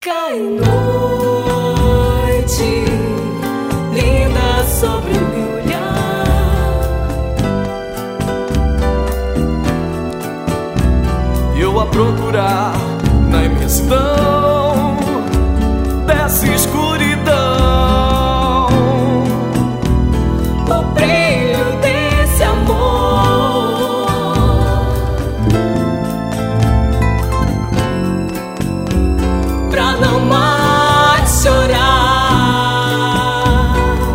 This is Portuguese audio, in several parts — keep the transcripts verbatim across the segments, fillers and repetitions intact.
Cai noite, linda sobre o meu olhar. Eu a procurar na imensidão dessa escuridão, o brilho desse amor, pra não mais chorar.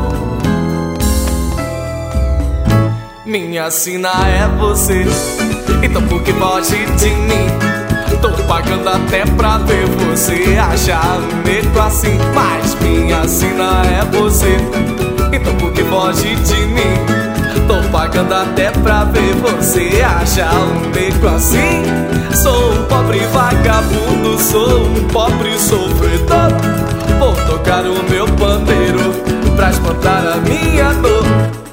Minha sina é você, então por que foge de mim? Tô pagando até pra ver você achar um nego assim. Mas minha sina é você, então por que foge de mim? Tô pagando até pra ver você achar um nego assim. Sou um pobre vagabundo, sou um pobre sofredor. Vou tocar o meu pandeiro pra espantar a minha dor.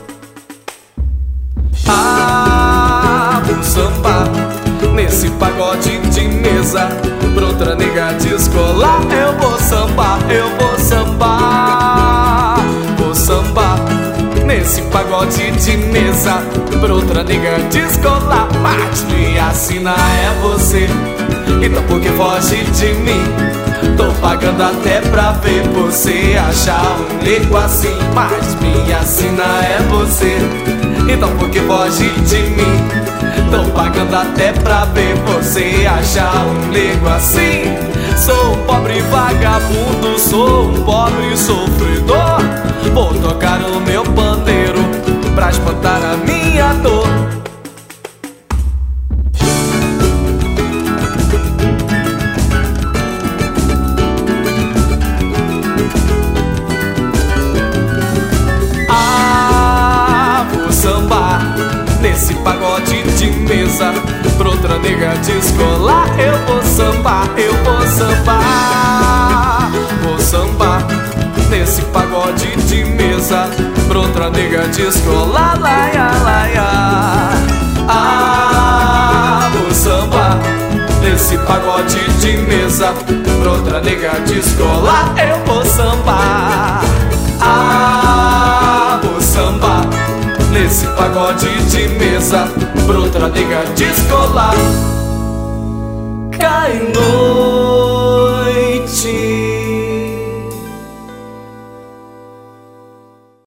Ah, vou sambar nesse pagode de mesa, pra outra nega descolar. Eu vou sambar, eu vou sambar, vou sambar nesse pagode de mesa, pra outra nega descolar. Mas minha sina é você, então por que foge de mim? Tô pagando até pra ver você achar um nego assim. Mas minha sina é você, então por que foge de mim? Tô pagando até pra ver você achar um nego assim. Sou um pobre vagabundo, sou um pobre sofredor. Vou tocar o meu pandeiro pra espantar a minha dor. Ah, vou sambar nesse pagode de mesa, pra outra nega descolar. Eu vou sambar, eu vou sambar, vou sambar nesse pagode de mesa, pra outra nega descolar. Laia, laia. Ah, vou sambar nesse pagode de mesa, pra outra nega descolar. Eu vou sambar. Ah, vou sambar nesse pagode de mesa, pra outra nega descolar. Cai noite.